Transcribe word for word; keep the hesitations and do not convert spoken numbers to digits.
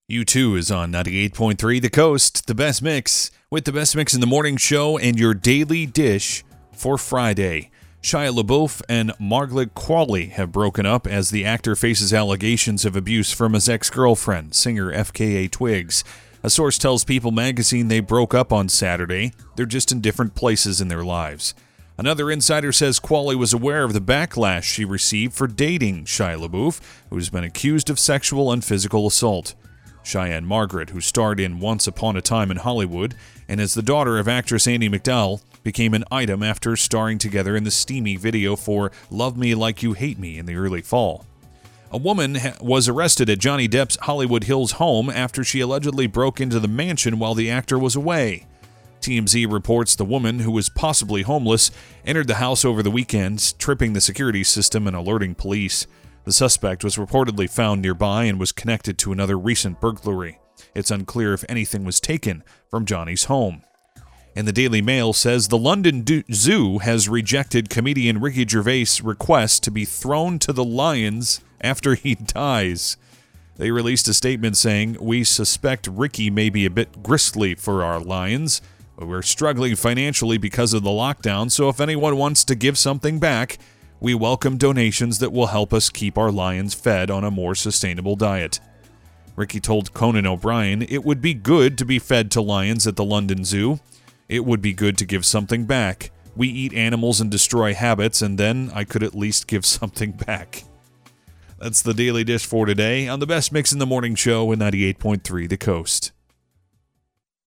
U two is on ninety-eight point three The Coast, the best mix, with the best mix in the morning show and your daily dish for Friday. Shia LaBeouf and Margaret Qualley have broken up as the actor faces allegations of abuse from his ex-girlfriend, singer F K A Twigs. A source tells People magazine they broke up on Saturday. They're just in different places in their lives. Another insider says Qualley was aware of the backlash she received for dating Shia LaBeouf, who's been accused of sexual and physical assault. Shia and Margaret, who starred in Once Upon a Time in Hollywood and is the daughter of actress Andie MacDowell, became an item after starring together in the steamy video for Love Me Like You Hate Me in the early fall. A woman ha- was arrested at Johnny Depp's Hollywood Hills home after she allegedly broke into the mansion while the actor was away. T M Z reports the woman, who was possibly homeless, entered the house over the weekend, tripping the security system and alerting police. The suspect was reportedly found nearby and was connected to another recent burglary. It's unclear if anything was taken from Johnny's home. And the Daily Mail says the London Do- Zoo has rejected comedian Ricky Gervais' request to be thrown to the lions after he dies. They released a statement saying, "We suspect Ricky may be a bit gristly for our lions, but we're struggling financially because of the lockdown, so if anyone wants to give something back, we welcome donations that will help us keep our lions fed on a more sustainable diet." Ricky told Conan O'Brien it would be good to be fed to lions at the London Zoo. It would be good to give something back. We eat animals and destroy habits, and then I could at least give something back. That's the Daily Dish for today on the best mix in the morning show in ninety-eight point three The Coast.